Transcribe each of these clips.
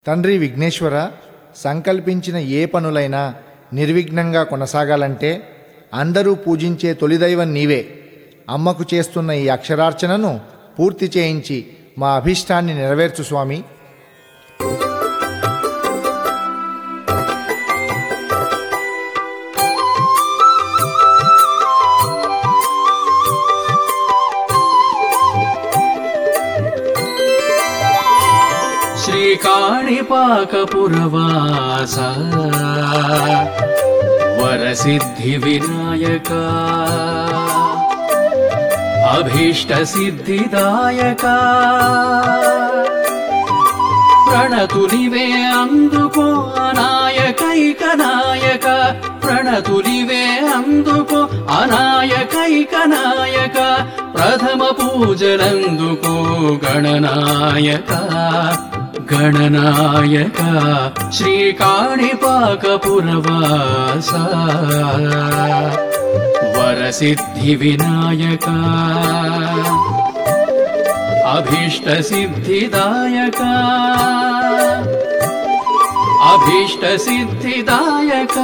తండ్రి విఘ్నేశ్వర, సంకల్పించిన ఏ పనులైనా నిర్విఘ్నంగా కొనసాగాలంటే అందరూ పూజించే తొలిదైవం నీవే. అమ్మకు చేస్తున్న ఈ అక్షరార్చనను పూర్తి చేయించి మా అభీష్టాన్ని నెరవేర్చు స్వామి. శ్రీకాణిపాకపురవాస వరసిద్ధి వినాయక అభీష్ట సిద్ధిదాయక ప్రణతులివే అందుకో అనాయకైక నాయక ప్రణతులివే అందుకో అనాయకైక నాయక ప్రథమ పూజలందుకో గణనాయక గణనాయక శ్రీకాణిపాకపురవాస వరసిద్ధి వినాయక అభీష్ట సిద్ధిదాయక అభీష్ట సిద్ధిదాయక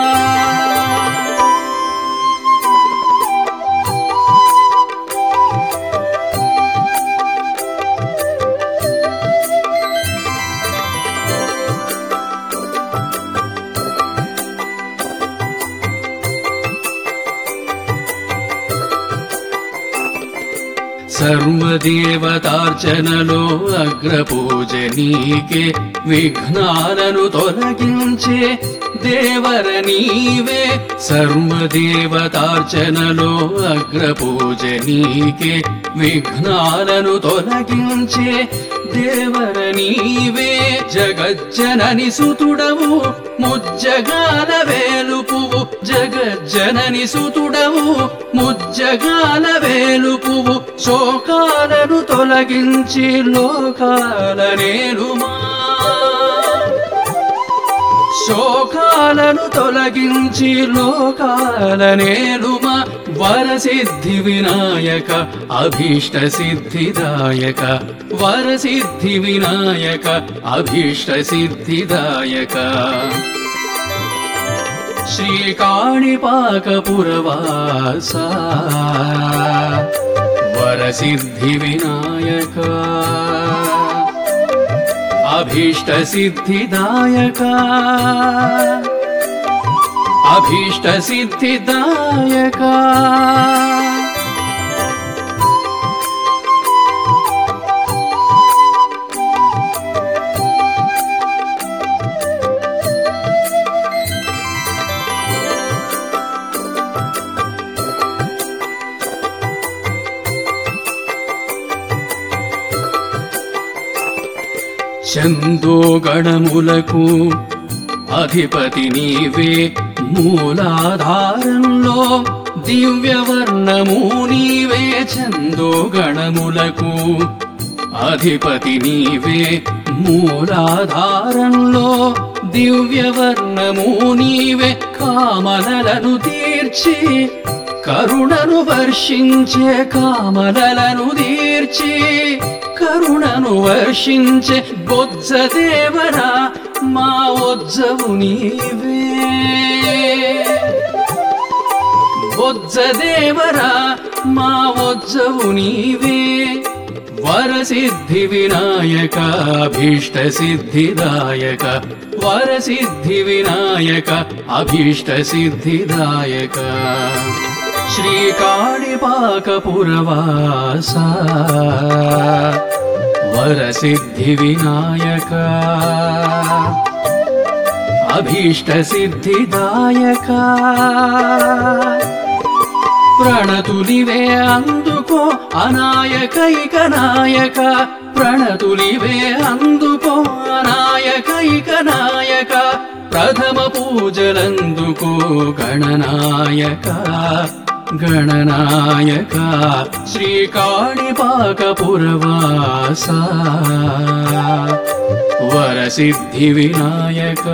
సర్వదేవతార్చనలో అగ్రపూజనీకే విఘ్నాలను తొలగించే దేవర నీవే సర్వదేవతార్చనలో అగ్రపూజనీకే విఘ్నాలను తొలగించే దేవర నీవే జగజ్జనని సుతుడవు ముజ్జగాల వేలుపువు జగజ్జనని సుతుడవు ముజ్జగాల వేలుపువు శోకాలను తొలగించి లోకాల నేలుమా శోకాలను తొలగించి లోకాల నేలుమా వరసిద్ధి వినాయక అభీష్ట సిద్ధిదాయక వరసిద్ధి వినాయక అభీష్ట సిద్ధిదాయక శ్రీకాణిపాకపురవాస వరసిద్ధి వినాయక అభీష్ట సిద్ధిదాయక అభీష్ట సిద్ధిదాయక చందోగణములకు అధిపతి నీవే మూలాధారంలో దివ్యవర్ణము నీవే చందోగణములకు అధిపతి నీవే మూలాధారంలో దివ్యవర్ణము నీవే కామనలను తీర్చి కరుణను వర్షించే కామనలను తీర్చి కరుణను వర్షించే బొజ్జ దేవరా మా ఒజ్జవు నీవే బొజ్జ దేవరా మా ఒజ్జవు నీవే వరసిద్ధి వినాయక అభీష్ట సిద్ధిదాయక వరసిద్ధి వినాయక అభీష్ట సిద్ధిదాయక శ్రీకాణిపాకపురవాస వరసిద్ధి వినాయక అభీష్ట సిద్ధిదాయక ప్రణతులివే అందుకో అనాయకైక నాయక ప్రణతులివే అందుకో అనాయకైక నాయక ప్రథమ పూజలందుకో గణనాయక గణనాయక శ్రీకాణిపాకపురవాస వరసిద్ధి వినాయక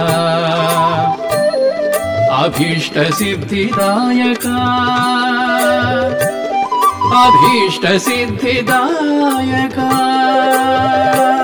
అభీష్ట సిద్ధిదాయక अभीष्ट सिद्धिदायक।